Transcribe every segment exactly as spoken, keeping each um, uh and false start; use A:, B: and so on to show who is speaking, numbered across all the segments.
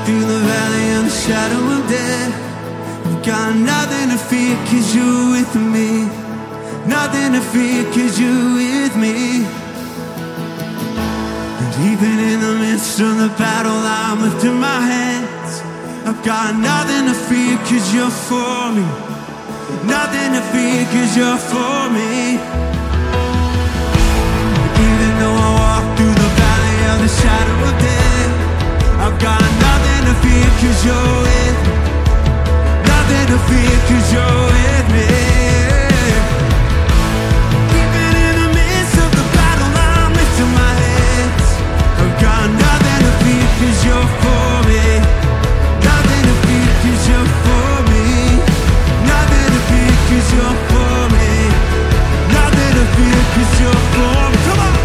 A: through the valley of the shadow of death, I've got nothing to fear, cause you're with me. Nothing to fear, cause you're with me. And even in the midst of the battle, I'm lifting my hands. I've got nothing to fear, cause you're for me. Nothing to fear, cause you're for me. Even though I walk through the valley of the shadow of death, I've got nothing to fear, cause you're with me. Nothing to fear, cause you're with me. Even in the midst of the battle, I'm lifting my hands. I've got nothing to fear, cause you're for me. Nothing to fear, cause you're for me. Nothing to fear, cause you're for me. Nothing to fear, cause you're for me. Come on!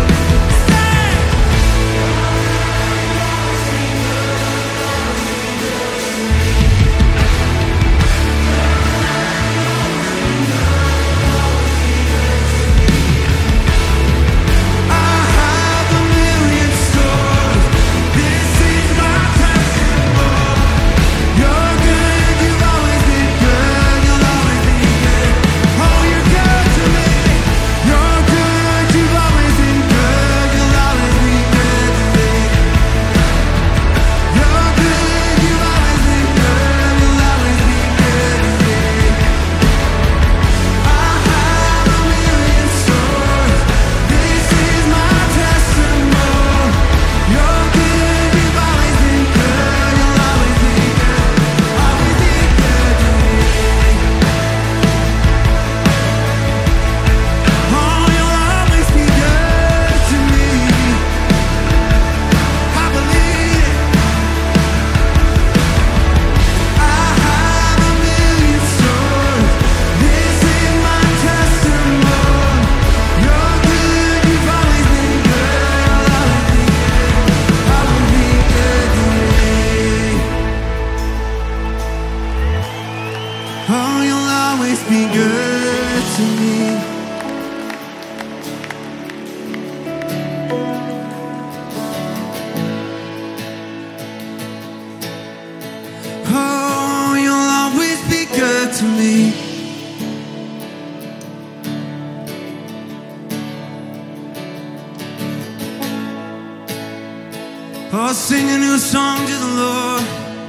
A: Oh, sing a new song to the Lord.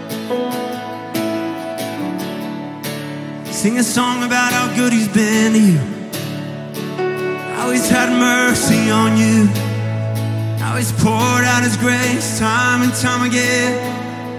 A: Sing a song about how good He's been to you, how He's had mercy on you, how He's poured out His grace time and time again.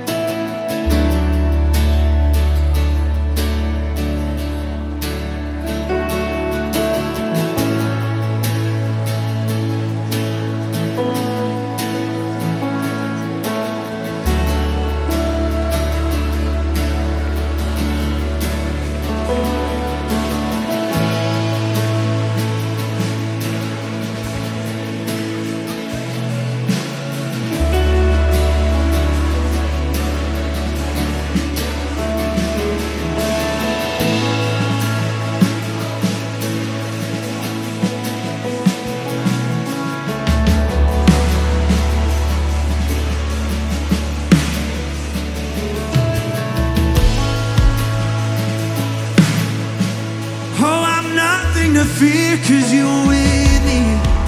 A: To fear, cause you're with me.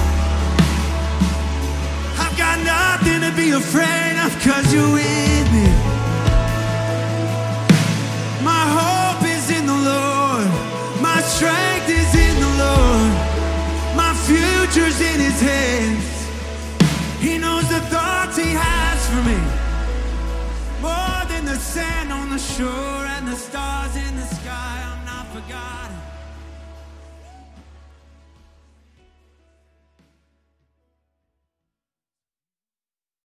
A: I've got nothing to be afraid of, cause you're with me. My hope is in the Lord, my strength is in the Lord, my future's in His hands. He knows the thoughts He has for me, more than the sand on the shore and the stars in the sky. I'm not forgotten.